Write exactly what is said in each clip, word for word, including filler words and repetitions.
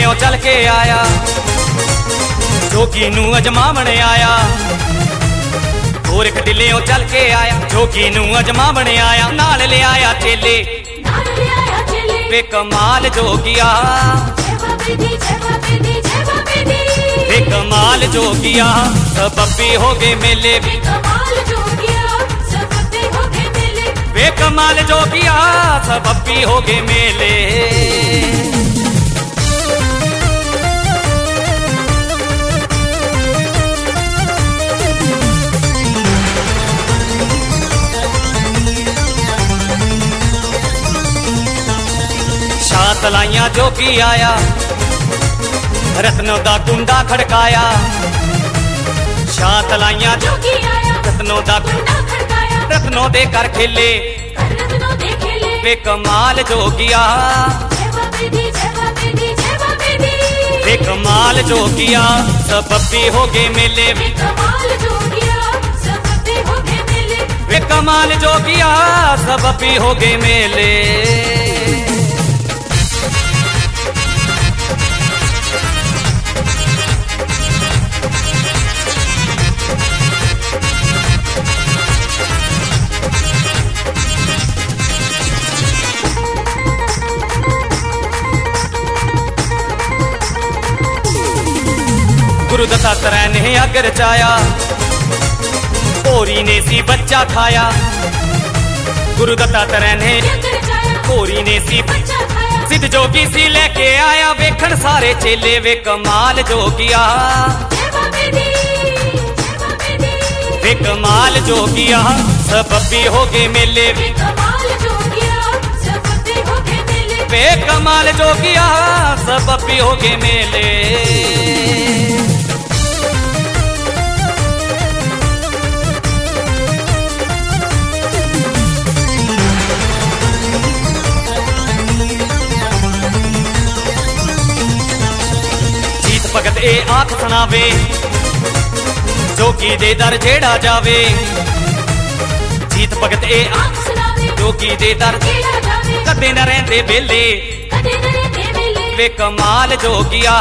टिल्लियों चल के आया, जोगी नू अजमावण आया। गोरख टिल्लियों चल के आया, जोगी नू अजमावण आया। नाल ले आया चेले, वे कमाल जोगिया, वे कमाल जोगिया, सबबी हो गए मेले। वे कमाल जोगिया, सबबी हो गए मेले। शात लाइया जोगी आया, रत्नों दा कुंडा खड़काया। शात लाइया जोगी आया, रत्नों दा कुंडा खड़काया। रत्नों दे कर खेले, वे कमाल जोगिया, वे कमाल जोगिया, सबबी हो गए मेले। वे कमाल जोगिया, सबबी हो गए मेले। गुरु दत्तात्रेय ने अग रचाया, कोरी ने सी बच्चा खाया। गुरु दत्तात्रेय ने कोरी ने सी बच्चा खाया। सिद्ध जोगी सी लेके आया, वेखण सारे चेले। वे कमाल जोगिया, वे कमाल जोगिया, सबबी हो गए मेले। वे कमाल जोगिया, सबबी हो गए मेले। भगत ए आख सुनावे, जोगी दे दर जेड़ा जावे। जीत भगत ए आख सुनावे, जोगी दे दर जेड़ा जावे। कदे न रहंदे बेले, वे कमाल जोगिया,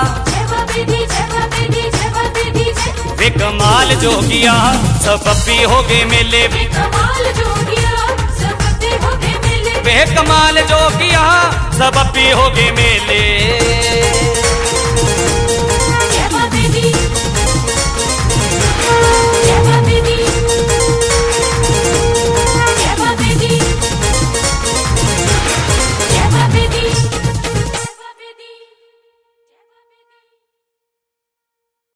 वे कमाल जोगिया, सबबी हो गए मेले। वे कमाल जोगिया, सबबी हो गए मेले।